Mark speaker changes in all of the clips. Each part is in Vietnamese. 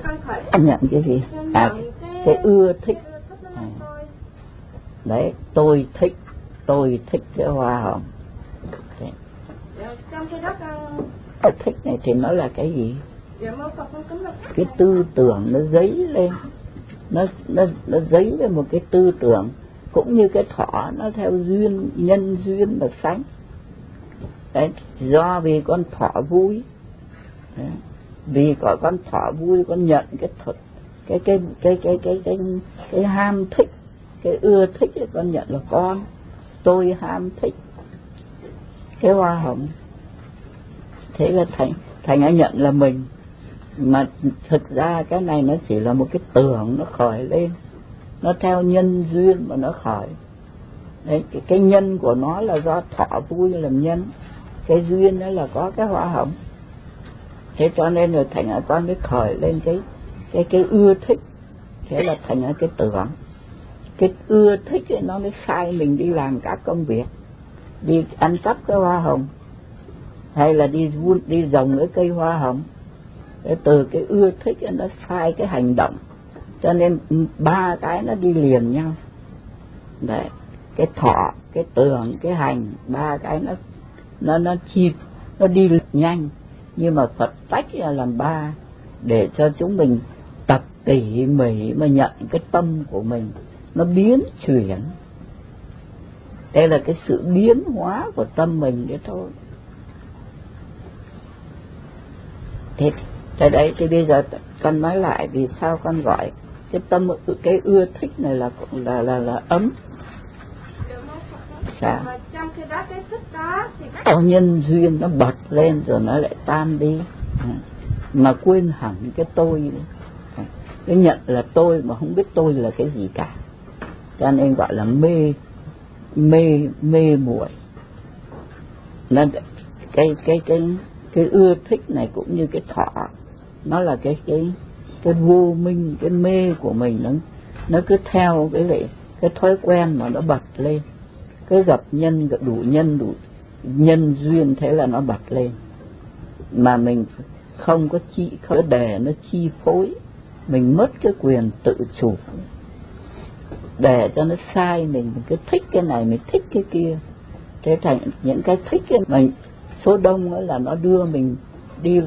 Speaker 1: nhận cái gì? Cái ưa thích. Đấy, tôi thích cái hoa hồng.
Speaker 2: Trong cái đó
Speaker 1: cái thích này thì nó là cái gì? Cái tư tưởng nó dấy lên, nó dấy lên một cái tư tưởng, cũng như cái thỏ nó theo duyên, nhân duyên mà sanh. Đấy, do vì con thỏ vui, đấy, vì có con thỏ vui, con nhận cái ham thích, cái ưa thích ấy, con nhận là con, tôi ham thích cái hoa hồng. Thế là thành nó nhận là mình, mà thực ra cái này nó chỉ là một cái tưởng nó khởi lên, nó theo nhân duyên mà nó khởi. Đấy, cái nhân của nó là do thọ vui làm nhân, cái duyên đó là có cái hoa hồng. Thế cho nên rồi thành ra con mới khởi lên cái ưa thích. Thế là thành ra cái tưởng, cái ưa thích ấy, nó mới sai mình đi làm các công việc, đi ăn cắp cái hoa hồng, hay là đi trồng cái cây hoa hồng. Để từ cái ưa thích ấy, nó sai cái hành động, cho nên ba cái nó đi liền nhau. Đấy, cái thọ, cái tưởng, cái hành, ba cái nó đi nhanh, nhưng mà Phật tách ra làm ba để cho chúng mình tập tỉ mỉ mà nhận cái tâm của mình nó biến chuyển. Đây là cái sự biến hóa của tâm mình đấy thôi. Thế đấy, thì bây giờ con nói lại vì sao con gọi cái tâm, cái ưa thích này là ấm. Sao?
Speaker 2: Trong khi đó cái thích đó thì
Speaker 1: nhân duyên nó bật lên rồi nó lại tan đi, mà quên hẳn cái tôi. Cái nhận là tôi mà không biết tôi là cái gì cả, cho nên gọi là mê muội. Nên cái ưa thích này cũng như cái thọ, nó là cái vô minh, cái mê của mình, nó cứ theo cái thói quen mà nó bật lên, cứ gặp đủ nhân duyên, thế là nó bật lên, mà mình không để nó chi phối, mình mất cái quyền tự chủ, để cho nó sai mình cứ thích cái này, mình thích cái kia. Thế thành những cái thích cái mình số đông ấy là nó đưa mình đi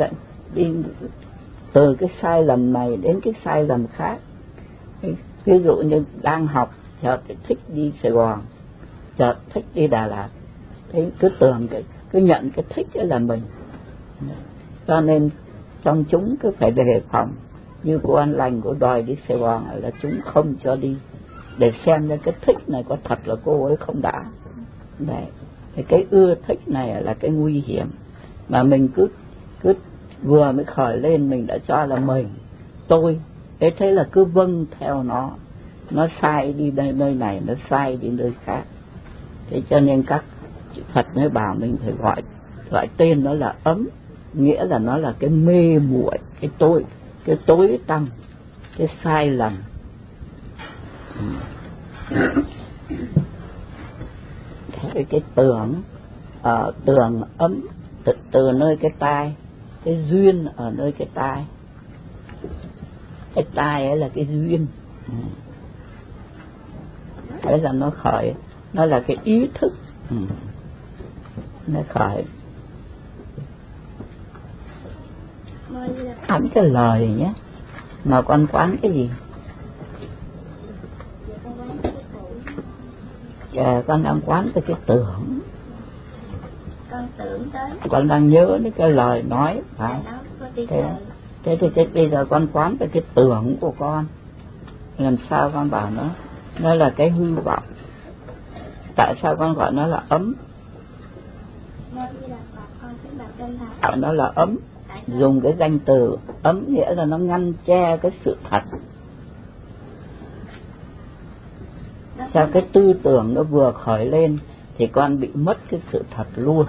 Speaker 1: từ cái sai lầm này đến cái sai lầm khác. Ví dụ như đang học chợt thích đi Sài Gòn, chợt thích đi Đà Lạt, thế cứ tưởng cứ nhận cái thích ấy là mình. Cho nên trong chúng cứ phải đề phòng. Như cô An Lành cô đòi đi Sài Gòn là chúng không cho đi, để xem ra cái thích này có thật là cô ấy không đã. Đấy, cái ưa thích này là cái nguy hiểm, mà mình cứ vừa mới khởi lên mình đã cho là mình, tôi. Thế là cứ vâng theo nó sai đi nơi này, nó sai đi nơi khác. Thế cho nên các Phật mới bảo mình phải gọi tên nó là ấm, nghĩa là nó là cái mê muội, cái tối tăm, cái sai lầm. Thế cái tưởng ấm từ nơi cái tai, cái duyên ở nơi cái tai. Cái tai ấy là cái duyên. Thế là nó khởi, nó là cái ý thức. Nó khởi. Ấm cái lời nhé. Mà con quán cái gì? Con đang quán tới cái tưởng.
Speaker 2: con tưởng tới,
Speaker 1: con đang nhớ đến cái lời nói, phải. Thế thì bây giờ con quán tới cái tưởng của con, làm sao con bảo nó là cái hư vọng. Tại sao con gọi nó là ấm? Nó là ấm, dùng cái danh từ ấm nghĩa là nó ngăn che cái sự thật. Sao cái tư tưởng nó vừa khởi lên thì con bị mất cái sự thật luôn.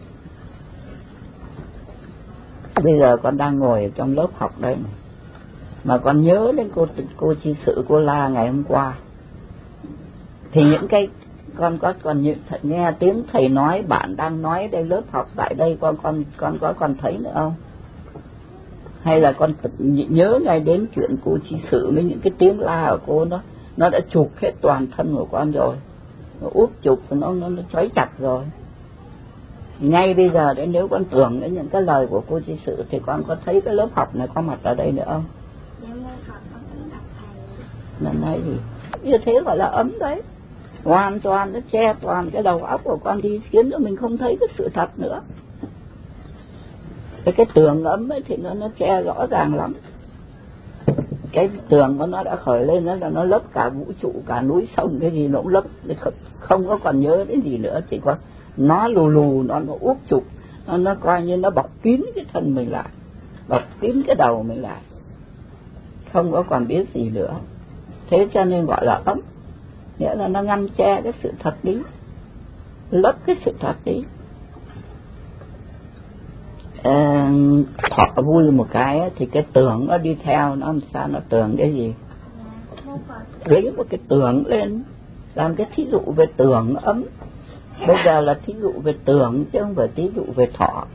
Speaker 1: Bây giờ con đang ngồi ở trong lớp học đây này, mà con nhớ đến cô chi sự cô La ngày hôm qua, thì những cái con nghe tiếng thầy nói, bạn đang nói đây lớp học tại đây, con có còn thấy nữa không? Hay là con nhớ ngay đến chuyện cô Chi Sự với những cái tiếng la của cô, nó đã chụp hết toàn thân của con rồi, nó úp chụp, nó trói chặt rồi. Ngay bây giờ đấy, nếu con tưởng đến những cái lời của cô Chi Sự thì con có thấy cái lớp học này có mặt ở đây nữa không? Lần này thì như thế gọi là ấm đấy, hoàn toàn nó che toàn cái đầu óc của con đi, khiến cho mình không thấy cái sự thật nữa. Cái tường ấm ấy thì nó che rõ ràng lắm. Cái tường của nó đã khởi lên đó là nó lấp cả vũ trụ, cả núi sông, cái gì nó cũng lấp, không có còn nhớ đến gì nữa, chỉ có nó lù nó úp chụp, nó coi như nó bọc kín cái thân mình lại, bọc kín cái đầu mình lại, không có còn biết gì nữa. Thế cho nên gọi là ấm, nghĩa là nó ngăn che cái sự thật đi, lấp cái sự thật đi. Thọ vui một cái thì cái tưởng nó đi theo, nó làm sao nó tưởng cái gì, lấy một cái tưởng lên làm cái thí dụ về tưởng ấm. Bây giờ là thí dụ về tưởng chứ không phải thí dụ về thọ.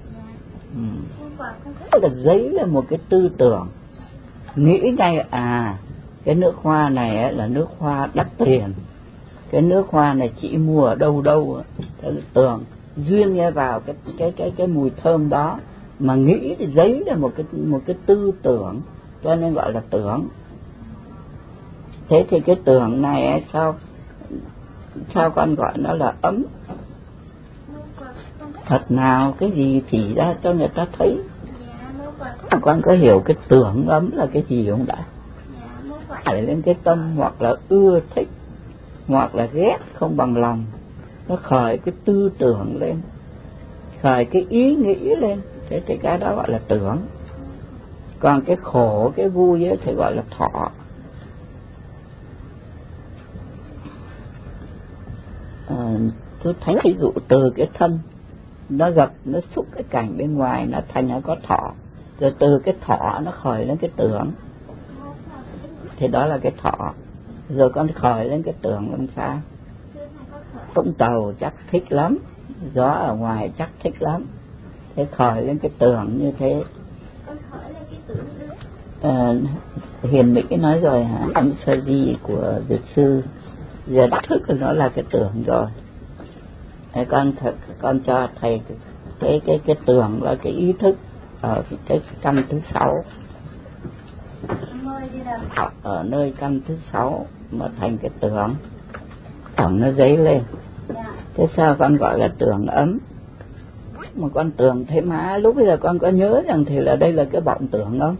Speaker 1: Là giấy là một cái tư tưởng, nghĩ ngay cái nước hoa này là nước hoa đắt tiền, cái nước hoa này chỉ mua ở đâu đâu, tưởng duyên nghe vào cái mùi thơm đó mà nghĩ thì giấy là một cái tư tưởng, cho nên gọi là tưởng. Thế thì cái tưởng này sao con gọi nó là ấm? Thật nào cái gì chỉ ra cho người ta thấy? Con có hiểu cái tưởng ấm là cái gì không đã? Phải lên cái tâm hoặc là ưa thích hoặc là ghét không bằng lòng, nó khởi cái tư tưởng lên, khởi cái ý nghĩ lên, thế thì cái đó gọi là tưởng. Còn cái khổ cái vui ấy thì gọi là thọ. Tôi thấy ví dụ từ cái thân nó gặp, nó xúc cái cảnh bên ngoài, nó thành nó có thọ, rồi từ cái thọ nó khởi lên cái tưởng, thì đó là cái thọ. Rồi con khởi lên cái tưởng làm sao? Vũng Tàu chắc thích lắm, gió ở ngoài chắc thích lắm, thế khởi lên cái tưởng như thế. Hiền Mỹ nói rồi hả, anh sơ di của Dược sư giờ đắc thức của nó là cái tưởng rồi. Thế con cho thầy cái tưởng là cái ý thức ở cái căn thứ 6, ở nơi căn thứ 6 mà thành cái tưởng nó dấy lên. Thế sao con gọi là tưởng ấm? Mà con tưởng thấy má, lúc bây giờ con có nhớ rằng thì là đây là cái vọng tưởng không?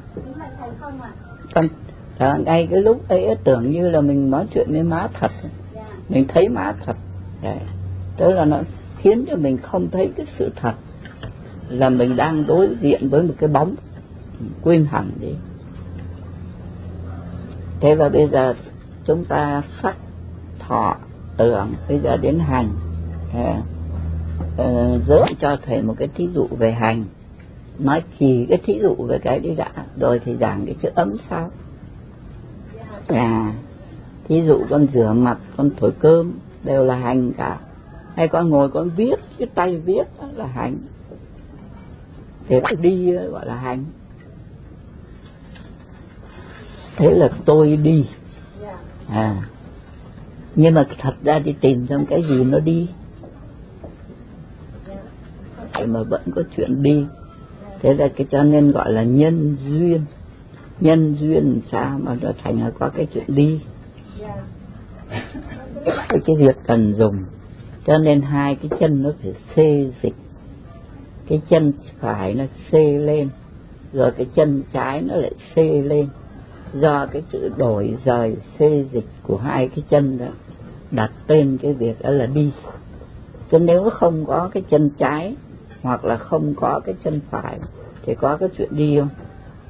Speaker 1: Con ngay cái lúc ấy tưởng như là mình nói chuyện với má thật, mình thấy má thật. Đấy. Tức là nó khiến cho mình không thấy cái sự thật, là mình đang đối diện với một cái bóng, quên hẳn đi. Thế và bây giờ chúng ta sắc thọ tưởng, bây giờ đến hành. Giới cho thầy một cái thí dụ về hành, nói chỉ cái thí dụ về cái đi đã, rồi thì giảng cái chữ ấm sao. Thí dụ con rửa mặt, con thổi cơm đều là hành cả, hay con ngồi con viết, cái tay viết đó là hành, thế đi gọi là hành. Thế là tôi đi. Nhưng mà thật ra đi tìm xem cái gì nó đi, mà vẫn có chuyện đi. Thế là cái cho nên gọi là nhân duyên. Nhân duyên sao mà nó thành là có cái chuyện đi, cái việc cần dùng. Cho nên hai cái chân nó phải xê dịch, cái chân phải nó xê lên, rồi cái chân trái nó lại xê lên, do cái sự đổi rời xê dịch của hai cái chân đó đặt tên cái việc đó là đi. Chứ nếu nó không có cái chân trái hoặc là không có cái chân phải thì có cái chuyện đi không?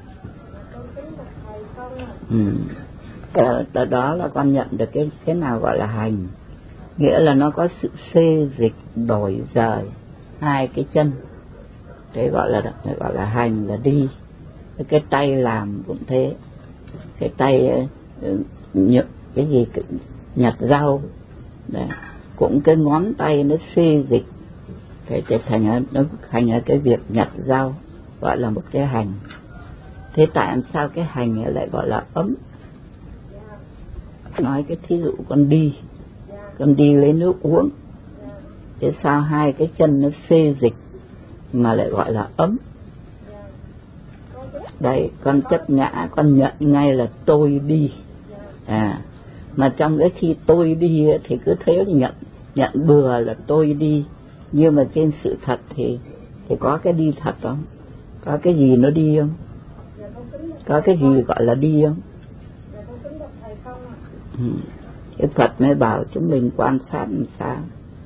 Speaker 1: Đó là con nhận được cái thế nào gọi là hành, nghĩa là nó có sự xê dịch đổi rời hai cái chân, thế gọi là hành, là đi. Cái tay làm cũng thế, cái tay cái gì nhặt rau đấy, cũng cái ngón tay nó xê dịch, cái thành nó thành cái việc nhặt rau. gọi là một cái hành. Thế tại sao cái hành này lại gọi là ấm? Nói cái thí dụ con đi lấy nước uống, thế sao hai cái chân nó xê dịch mà lại gọi là ấm? Đấy, con chấp ngã, con nhận ngay là tôi đi. Mà trong cái khi tôi đi thì cứ thế nhận bừa là tôi đi, nhưng mà trên sự thật thì có cái đi thật không? Có cái gì nó đi không? Có cái gì gọi là đi không? Cái Phật mới bảo chúng mình quan sát làm sao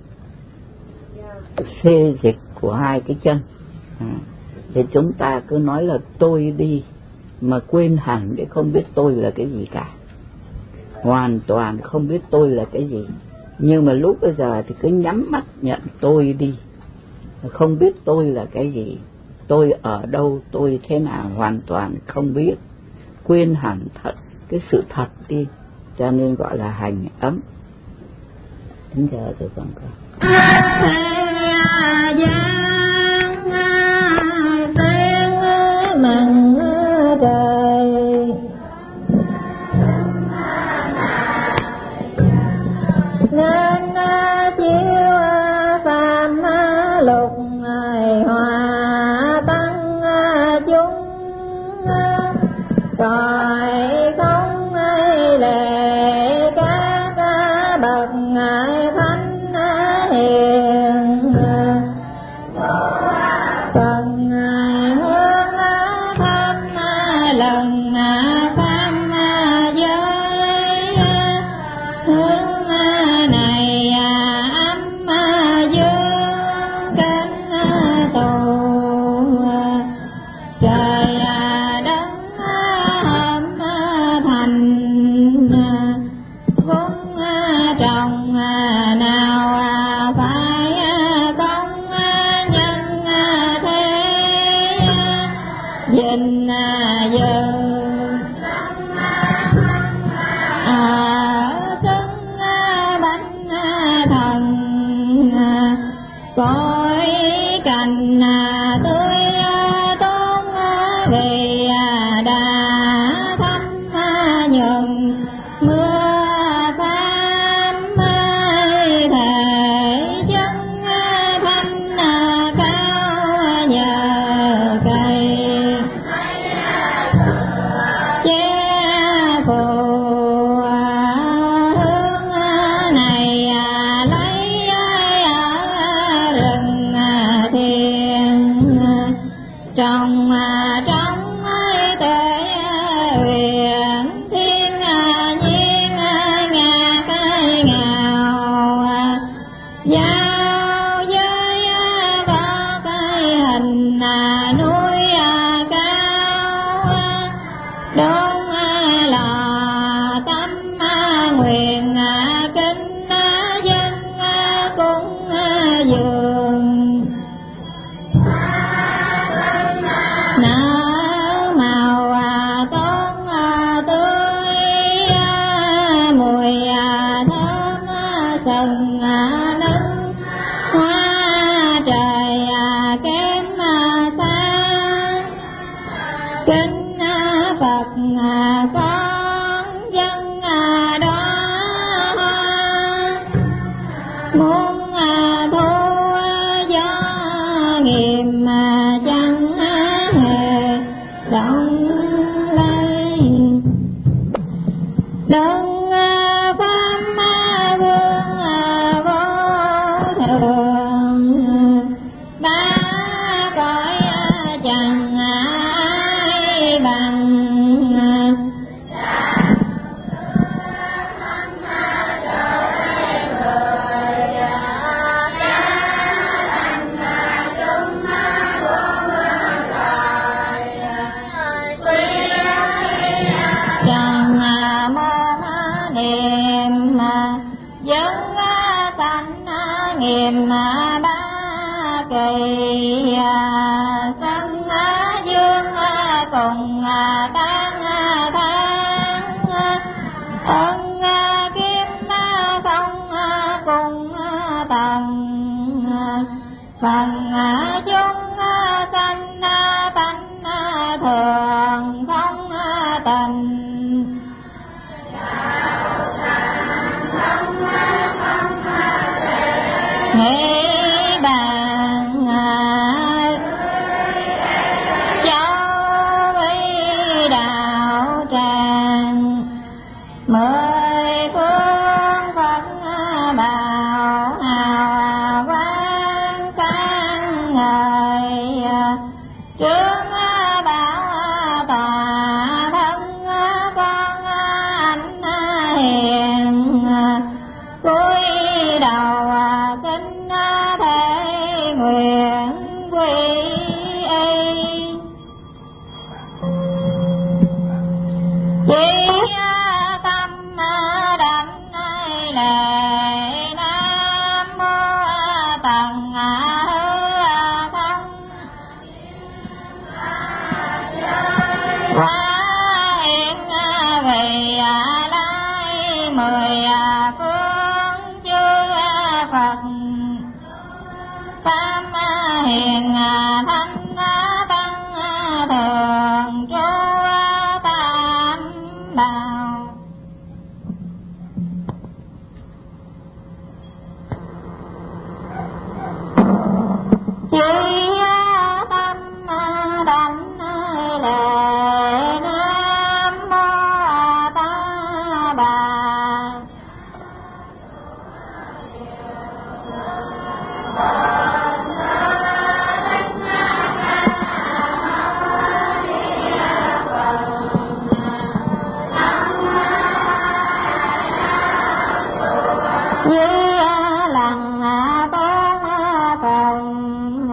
Speaker 1: xê dịch của hai cái chân. Thì chúng ta cứ nói là tôi đi mà quên hẳn để không biết tôi là cái gì cả, hoàn toàn không biết tôi là cái gì. Nhưng mà lúc bây giờ thì cứ nhắm mắt nhận tôi đi, không biết tôi là cái gì, tôi ở đâu, tôi thế nào, hoàn toàn không biết, quên hẳn thật cái sự thật đi, cho nên gọi là hành ấm. Đến giờ tôi còn có
Speaker 3: phần chúng sanh tình nghĩ bàn cháu quý đạo tràng mười phương Phật bảo hào quang sáng ngời trước bảo tòa thân con anh hiền cúi đầu kính thể nguyện quy y chỉ tâm đảnh lễ nam mô tần hư không hóa hiện vì lai mười phương chư Phật tam hiền thánh tăng thường trú tam bảo chỉ tâm đảnh lễ nam mô ta bà như lần bốn phần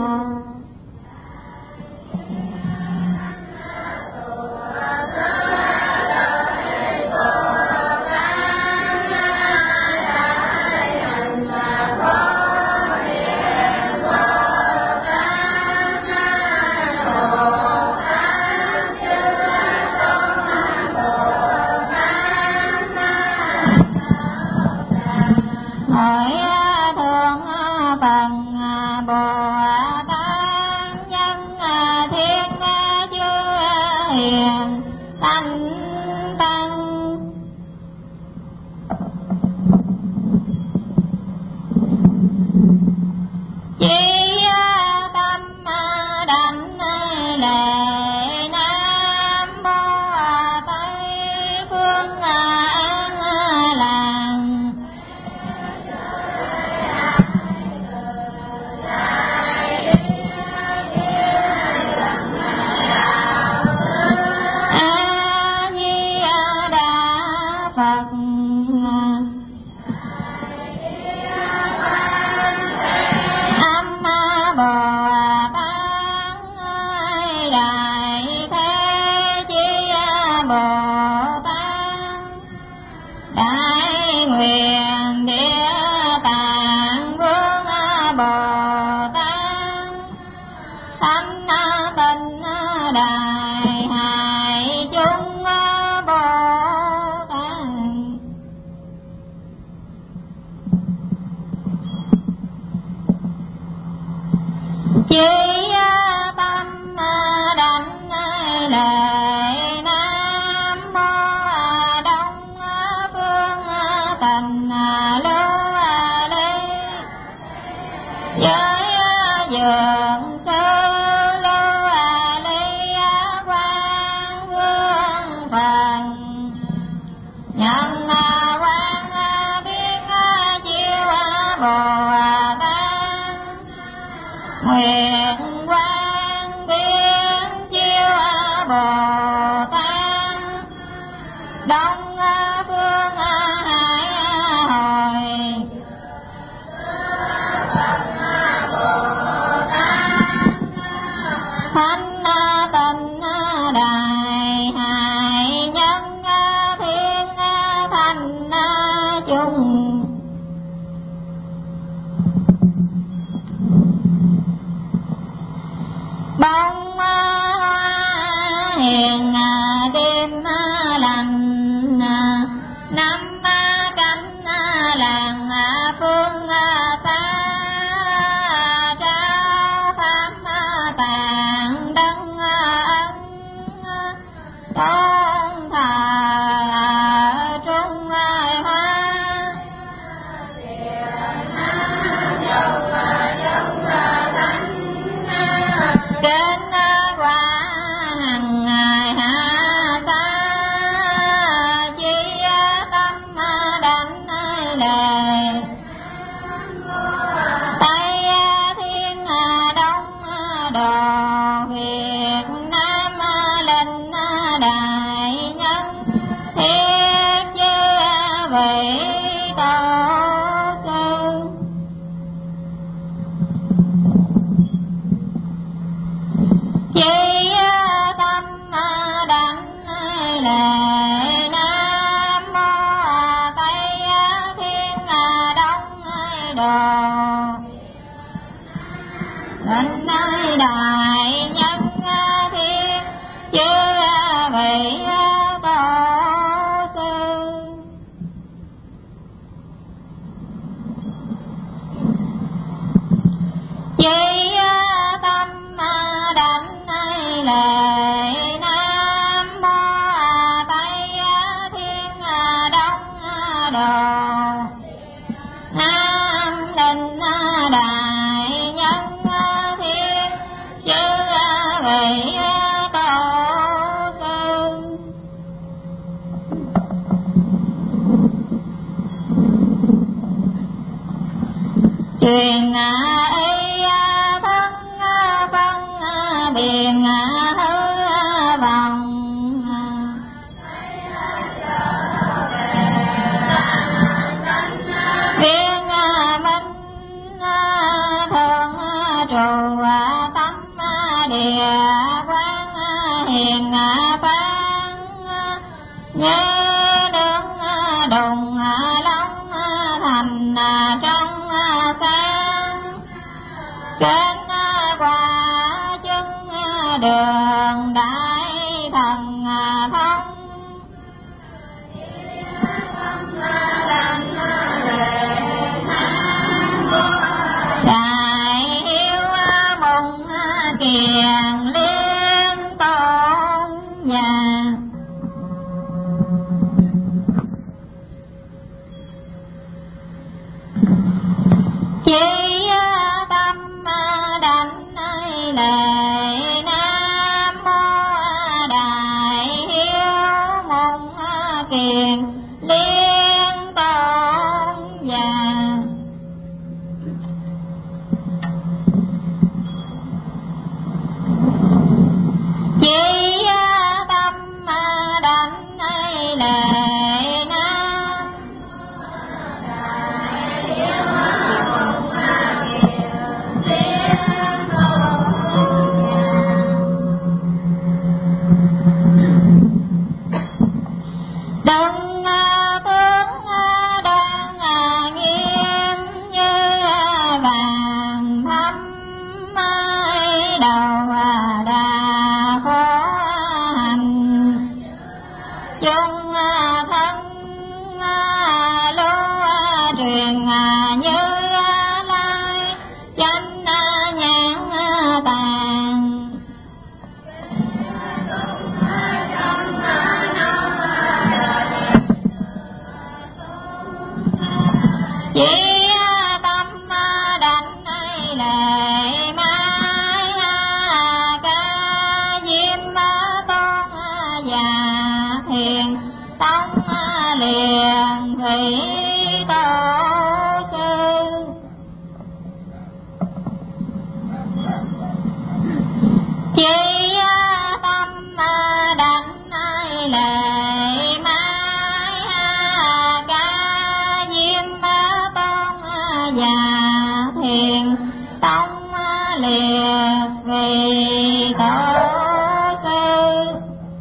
Speaker 3: hỏi thường phần Bồ Tát nhân thiên chư hiền thánh tăng chỉ tâm đảnh lễ nam mô Tây phương an làng A Di Đà Phật Âm Bồ Tát Đại Thế Chí Bồ Tát Đại Nguyện Địa Tạng Vương Bồ Tát Thánh Tịnh Đại Hải Chúng Bồ Tát chỉ tâm đảnh lễ nam mô đông phương tình lưu ly giới dường sư lưu ly quang vương phần nhân quang biết chiêu Bồ Tát nguyện quang biến chiêu Bồ Tát đông phương hải hồi thánh tịnh đại hải nhân thiên thành chung bông hoa hiền đêm lành đại nhân thiết chư vị tổ sư. Chỉ tâm đảnh lễ Nam Mô Tây Thiên Đông Đồ Thịnh đại nhân thiên chư vị tổ sư. Chỉ tâm đảnh lễ Nam Mô Tây Thiên Đông Đồ Nam Định đại nhân thiên chư vị tổ sư. Truyền y thân phân biện hư vọng viên minh thường trụ tâm địa quán hiền phán như đường đùng long thành trong sáng trên quả chân đường đại thần thông. Đại hiếu mùng kiền liên tôn nhà chỉ tâm đảnh lễ Nam Mô Đại Hiếu mùng kiền liên tôn nhà. Chỉ tâm đảnh lễ Nam đừng tướng đang nghiêm như vàng thắm đầu đà khổ hành chung thân lưu truyền như lai chánh nhãn tàn. Chỉ tâm đảnh lễ Mai Ca Diêm Tôn và Thiền Tông liền thủy tổ sư. Chỉ tâm đảnh lễ Mai Ca Diêm Tôn và Thiền Tông liệt vì tổ sư.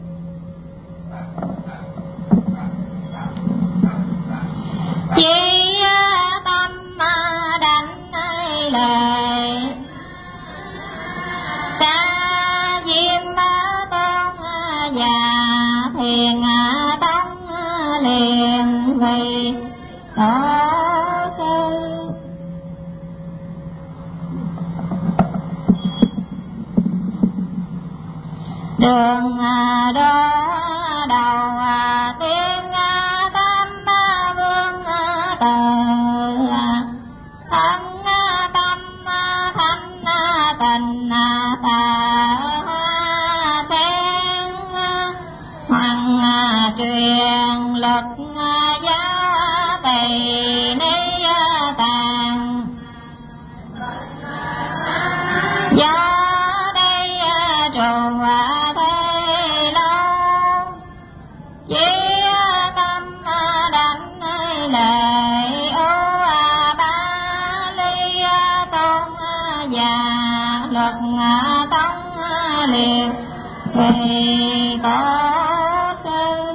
Speaker 3: Chỉ tâm đảnh lễ Ca Diêm Tôn và Thiền Tông liền vì tổ sư. Đường đó đầu tiên tam vương từ thân tâm thanh tình tà sen hoàng truyền lực giáo tỳ ni tàng. Do đây trù thế lâu tông liền vì tổ sư.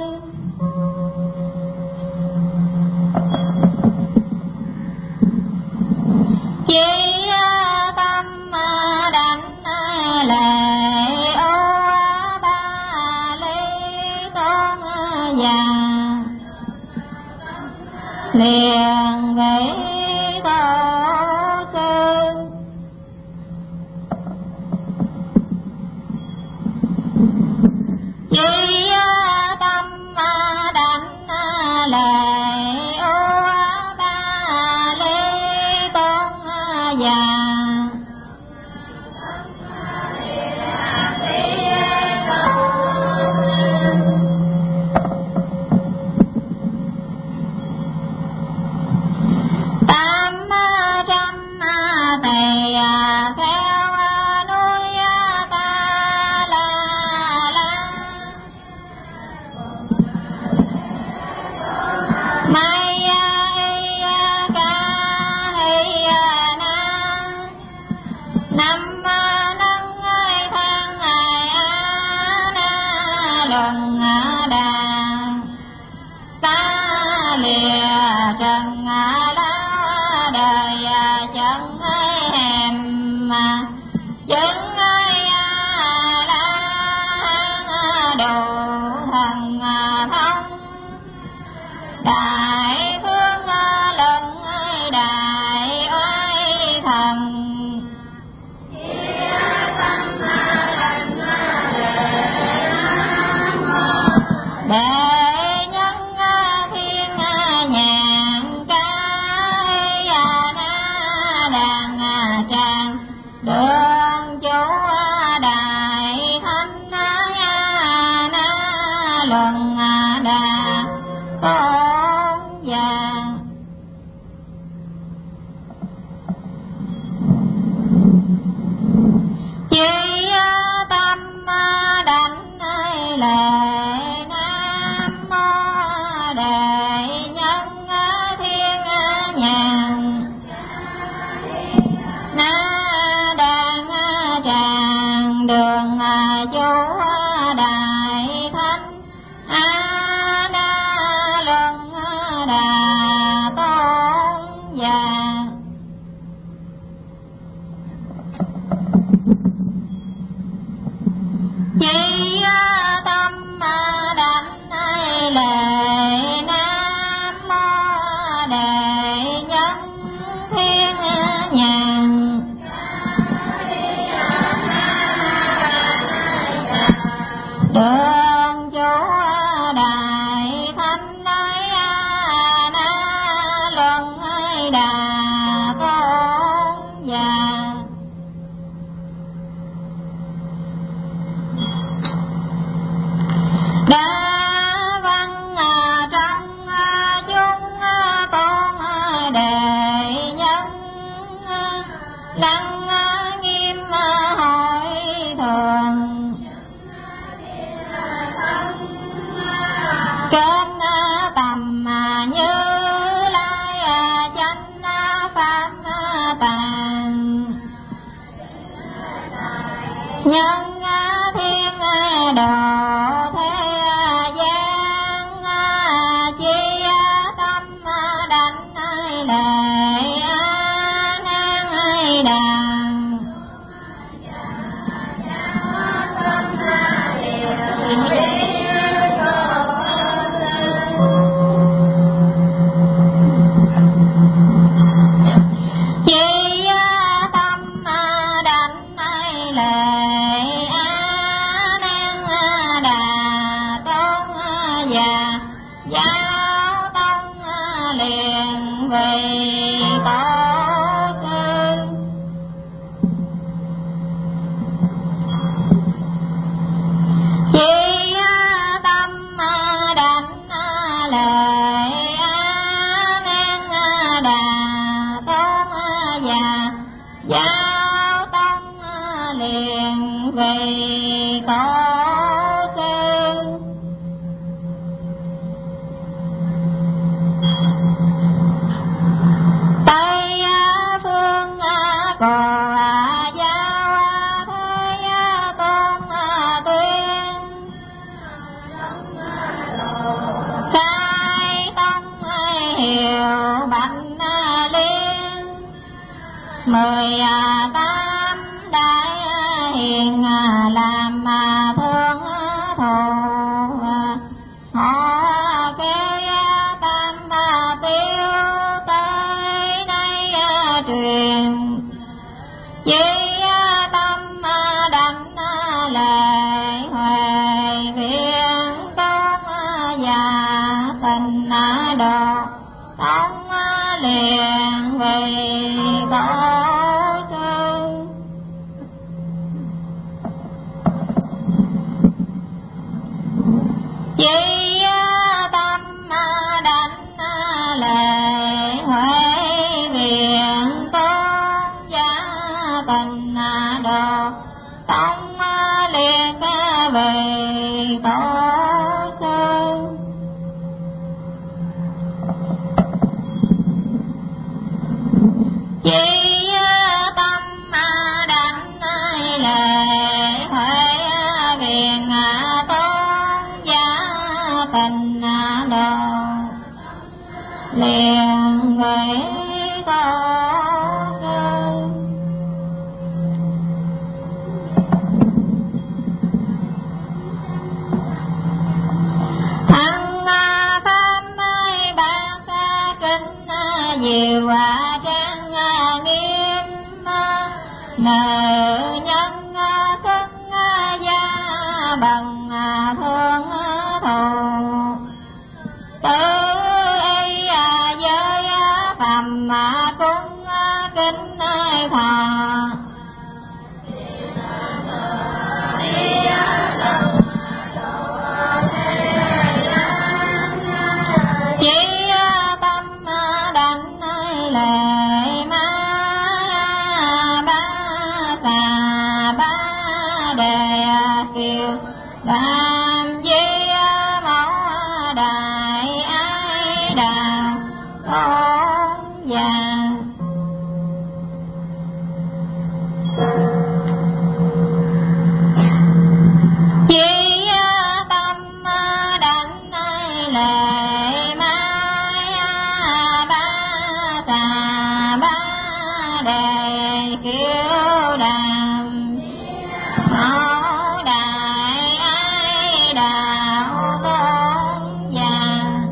Speaker 3: Chỉ tâm đảnh lễ ô ba ly tôn già liền với tổ sư. Chỉ tâm đảnh lễ ô ba ly tôn già tam trăm thầy theo núi Ta La mai ca hay na năm nắng tháng na luận đà ta lìa trần lá đời chân hèm chân la đồ thần thông đại phương lần đại oai thần. Đệ nhân thiên nhàn ca na đàn tràng đường chủ đại thánh na luận đà tôn già. Chỉ tâm đảnh lễ nam mô đệ nhân thiên nhàn na đàn tràng đường chủ đại thánh na luận đà tôn già. Chỉ tâm đảnh lễ nam mô đệ nhân thiên nhàn đường chủ đại thánh na luận đà tôn già. Đa văn trong chúng tôn đệ nhân đăng nghiêm hội thường kết tầm như lai chánh pháp tạng nhân thiên độ thế gian chi tâm đảnh lễ nan đàn chi tâm đảnh lễ nan đà tôn già giáo tông liền vì tổ sư. Chỉ tâm đảnh lễ nan đà tôn già giáo tông liền vì tổ sư. 18 đại hiền làm thương thù, họ kêu tam tiêu tới nay truyền, chỉ tâm đảnh lễ huệ viện tôn và tình độ tống liền vì tổ sư. Chỉ tâm đảnh lễ huệ viện tôn và tình độ tống liền vì tổ sư. Chỉ tâm đảnh lễ huệ viện tôn và tình độ liền với tổ sư. Hằng pháp bác kính diệu trang nghiêm, nữ nhân xuất gia bằng thương thù, tự y giới phẩm cúng kính thọ. Chỉ tâm đảnh lễ ma ba xà ba đề kiều đàm di mẫu đại ái đạo tôn vàng. Chỉ tâm đảnh lễ mai ba xà ba đề kiều đàm mẫu đại ái đạo tôn vàng.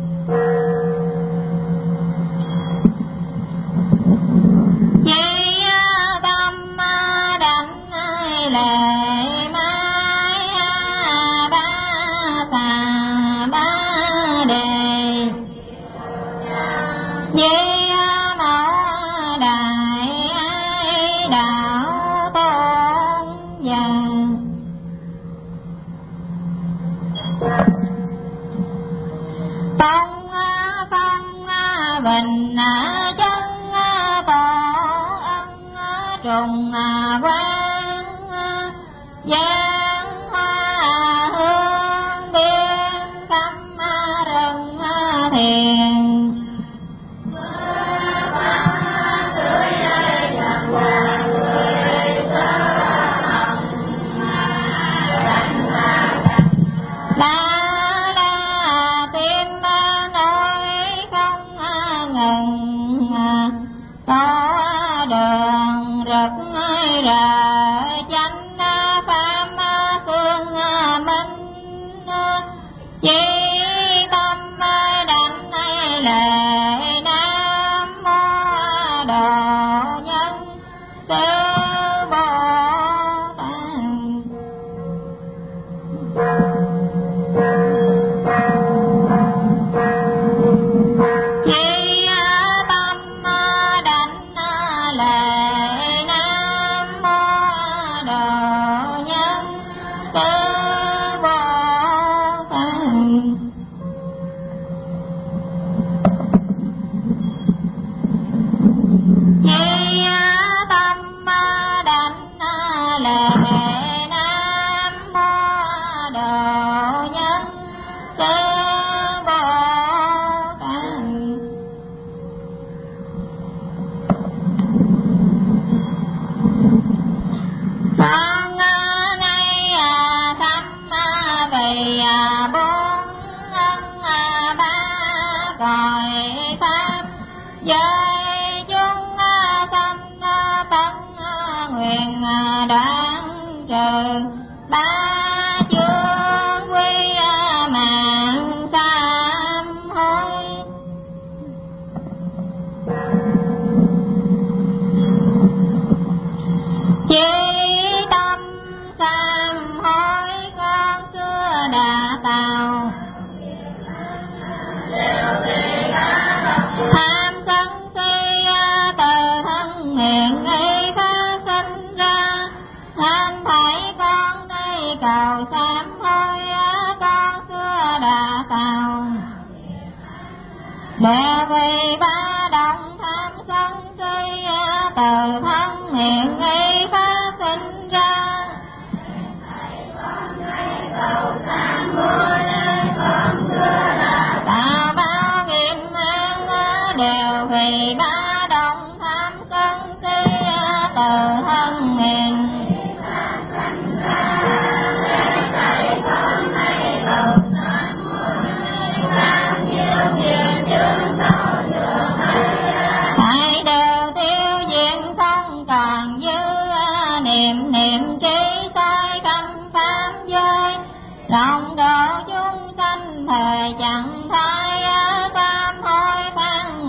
Speaker 3: Chỉ tâm đảnh lễ mai ba xà ba đề với mẫu đại ái đạo tôn vàng. Tông phong bình chân tổ ân trùng quang, giang hoa hương biên cắm rừng thiền. La tim nói không ngừng, có đường rực rỡ chánh pháp phương minh. Chỉ tâm đảnh lễ nam mô độ nhân sư Bồ Tát. Chỉ tâm đảnh lễ nam mô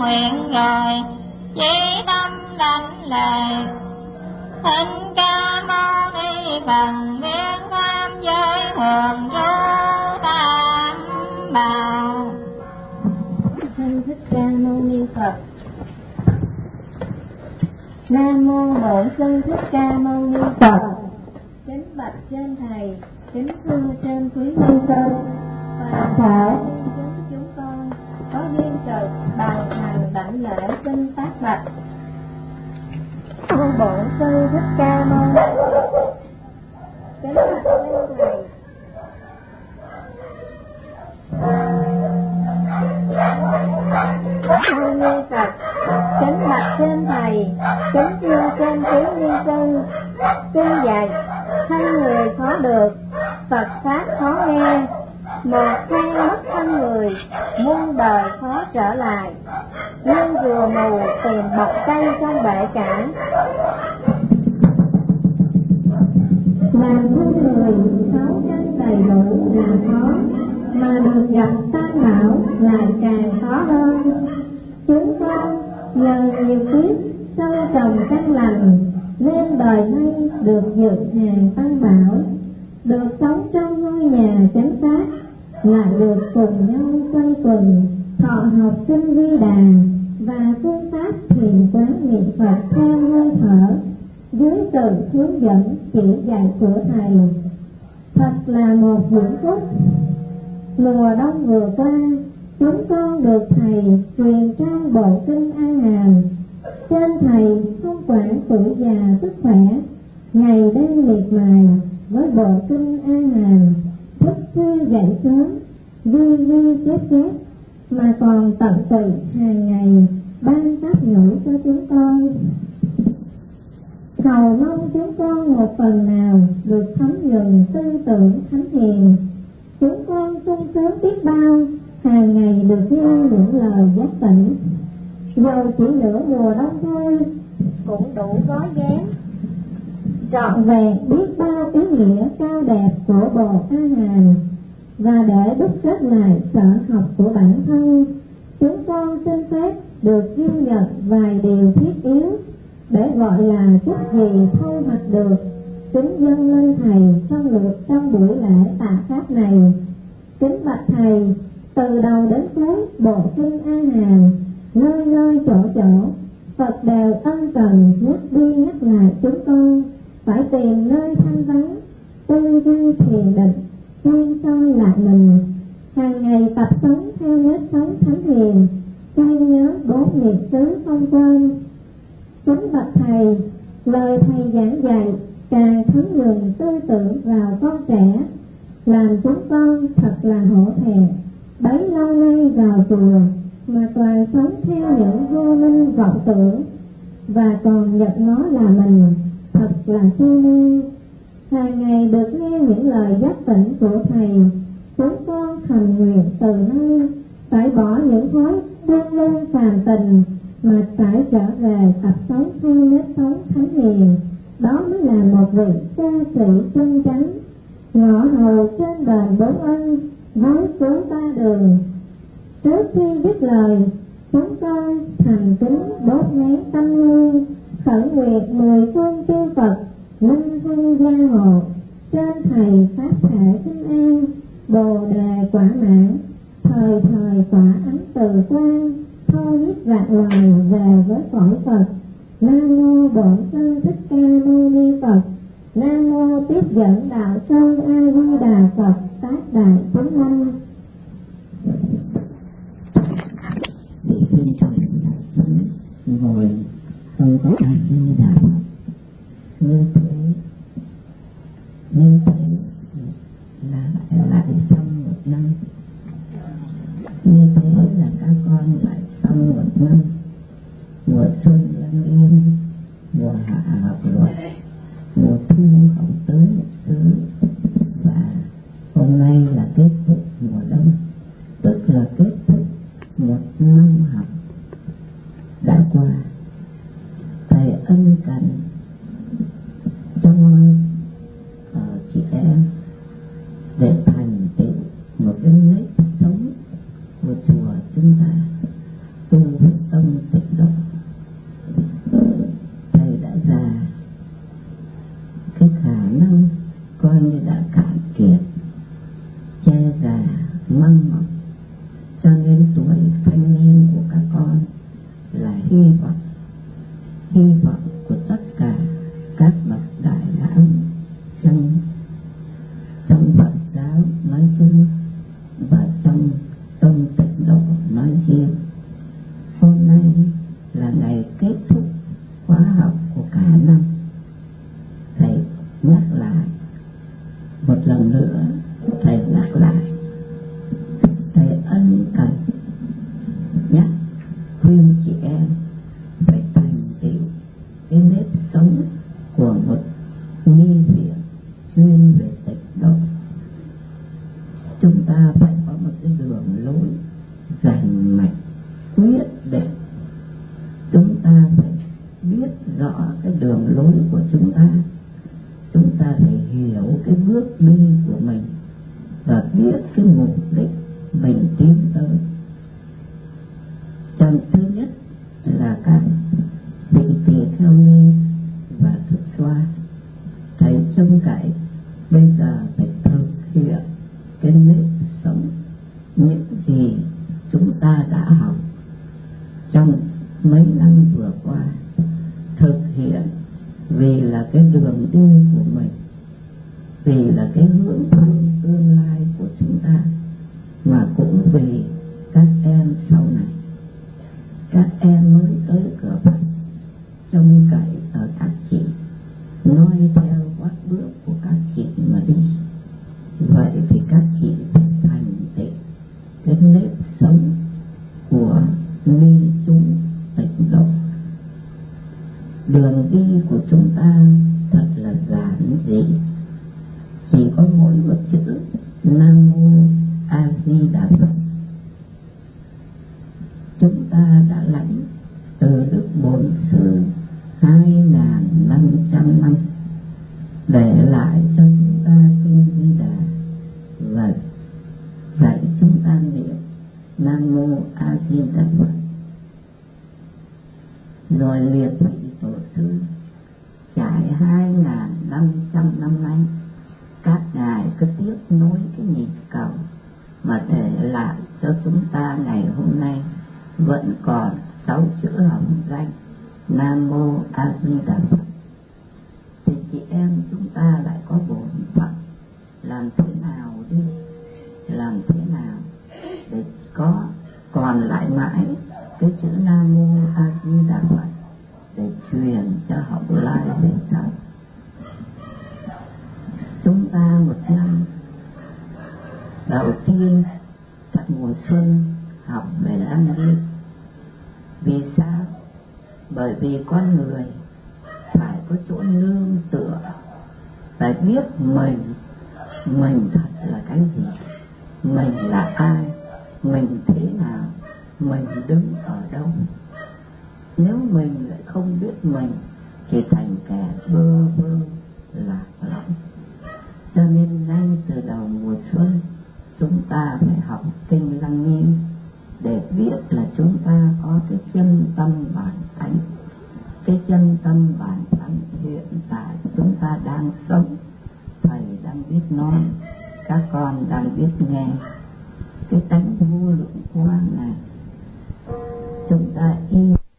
Speaker 3: nguyện rồi chỉ tâm đảnh lễ. Thích Ca Mâu Ni Phật biến pháp giới thường trú tam bảo.
Speaker 2: Thân Thích Ca Mâu Ni Phật. Nam mô Bổn Sư Thích Ca Mâu Ni Phật. Kính bạch trên thầy, kính thưa trên quý nhân sơn, toàn thể chúng con có duyên sự bài hành đảnh lễ xin phát bạch. Bổn Sư Thích Ca Mâu Ni Phật. Kính bạch trên thầy, Mâu Ni Phật. Kính bạch trên thầy, kính thưa trên quý nhân sư. Kinh dạy thân người khó được, Phật pháp khó nghe. Một phen mất thân người, muôn đời khó trở lại. Nhưng rùa mù tìm bọc cây trong bể cảng. Làm thân người sáu căn đầy đủ là khó, mà được gặp tam bảo lại càng khó hơn. Chúng con nhờ nhiều kiếp sâu trồng căn lành, nên đời nay được dự hàng tam bảo, được sống trong ngôi nhà chánh pháp, lại được cùng nhau quây quần thọ học kinh Vi Đà và phương pháp thiền quán niệm Phật theo hơi thở dưới sự hướng dẫn chỉ dạy của thầy. Thật là một hưởng phúc. Mùa đông vừa qua, chúng con được thầy truyền trao bộ kinh A Hàm. Trên thầy không quản tuổi già sức khỏe, ngày đêm miệt mài với bộ kinh A Hàm, thức khuya dậy sớm, ghi chép, mà còn tận tụy hàng ngày ban pháp nhủ cho chúng con. Cầu mong chúng con một phần nào được thấm nhuần tư tưởng thánh hiền. Chúng con sung sướng biết bao, hàng ngày được nghe những lời giác tỉnh. Dầu chỉ nửa mùa đông thôi, cũng đủ gói ghém trọn vẹn biết bao ý nghĩa cao đẹp của bộ A Hàm. Và để đúc kết lại sở học của bản thân, chúng con xin phép được ghi nhận vài điều thiết yếu để gọi là chút gì thâu hoạch được, kính dâng lên thầy trong buổi lễ tạ pháp này. Kính bạch thầy, từ đầu đến cuối bộ kinh A Hàm, nơi chỗ Phật đều ân cần nhắc đi nhắc lại chúng con phải tìm nơi thanh vắng, tư duy thiền định, chuyên soi lại mình, hàng ngày tập sống theo nếp sống thánh hiền, chuyên nhớ bốn niệm xứ không quên. Kính bạch thầy, lời thầy giảng dạy càng thấm nhuần tư tưởng vào con trẻ, làm chúng con thật là hổ thẹn. Bấy lâu nay vào chùa mà toàn sống theo những vô minh vọng tưởng, và còn nhận nó là mình, thật là siêu mê. Hàng ngày được nghe những lời giác tỉnh của thầy, chúng con thầm nguyện từ nay phải bỏ những thói buông lung phàm tình, mà phải trở về tập sống theo nếp sống thánh hiền. Đó mới là một vị ca sĩ chân chánh, ngõ hầu trên đền bốn ân với số ba đường. Trước khi dứt lời, chúng con thành kính đốt nén tâm hương, khẩn nguyện 10 phương chư Phật linh hương gia hộ, trên thầy pháp thể kinh an, bồ đề quả mãn, thời tỏa ánh từ quang, thôi giết vạn loài về với cõi Phật. Nam mô Bổn Sư Thích Ca Mâu Ni Phật. Nam mô Tiếp Dẫn Đạo Sư A Di Đà Phật. Tác đại chúng sanh.
Speaker 1: Ngồi không có A Di Đà Phật, như thế là lại xong một năm, như thế là các con lại xong một năm. Mùa xuân lặng yên, mùa hạ học luật, mùa thu không tới một xứ, và hôm nay là kết thúc mùa đông, tức là kết thúc một năm học đã qua. Thầy ân cần trong chị em để thành tựu một cái nếp sống của chùa chúng ta, tu với tâm măng mọc. Cho nên tuổi thanh niên của các con là hy vọng của tất cả các bậc đại lão trong Phật giáo nói chung và trong Tông Tịnh Độ nói riêng. Hôm nay là ngày kết thúc khóa học của cả năm. Thầy nhắc lại một lần nữa, thầy nhắc lại, thầy ân cần nhắc khuyên chị em phải thành tựu cái nếp sống của một ni viện chuyên về tịnh độ. Chúng ta phải có một cái đường lối rành mạch quyết định. Chúng ta phải biết rõ cái đường lối của chúng ta. Chúng ta phải hiểu cái bước đi của mình và biết cái mục đích mình tiến tới. Trong thứ nhất là các vị tỳ kheo ni và thức xoa, thầy trông cậy bây giờ phải thực hiện cái nếp sống những gì chúng ta đã học trong mấy năm vừa qua, thực hiện vì là cái đường đi của mình, vì là cái hướng tương lai của chúng ta, mà cũng vì các em sau này. Các em mới tới cửa Phật, trông cậy ở các chị, noi theo gót bước của các chị mà đi. Vậy thì các chị phải thành tựu cái nếp sống của ni chúng tịnh độ. Đường đi của chúng ta thật là giản dị, chỉ có mỗi một chữ Nam Mô A Di Đà Phật. Chúng ta đã lãnh từ Đức Bổn Sư 2.500 năm, để lại cho chúng ta kinh Di Đà và dạy chúng ta niệm Nam Mô A Di Đà Phật. Rồi liệt vị tổ sư trải 2.500 năm nay, các ngài cứ tiếp nối cái nhịp cầu mà để lại cho chúng ta ngày hôm nay vẫn còn 6 chữ hồng danh Nam Mô A Di Đà Phật. Thì chị em chúng ta lại có bổn phận làm thế nào đi, làm thế nào để có còn lại mãi cái chữ Nam Mô A Di Đà Phật để truyền cho hậu lai về sau. Chúng ta một năm đầu tiên trong mùa xuân học về ăn đi. Vì sao? Bởi vì con người phải có chỗ nương tựa, phải biết mình thật là cái gì, mình là ai, mình thế nào, mình đứng ở đâu. Nếu mình lại không biết mình thì thành kẻ bơ vơ lạc lõng. Cho nên ngay từ đầu mùa xuân chúng ta phải học kinh Lăng Nghiêm để biết là chúng ta có cái chân tâm bản tánh. Cái chân tâm bản tánh hiện tại chúng ta đang sống. Thầy đang biết nói, các con đang biết nghe. Cái tánh vô lượng quang này chúng ta y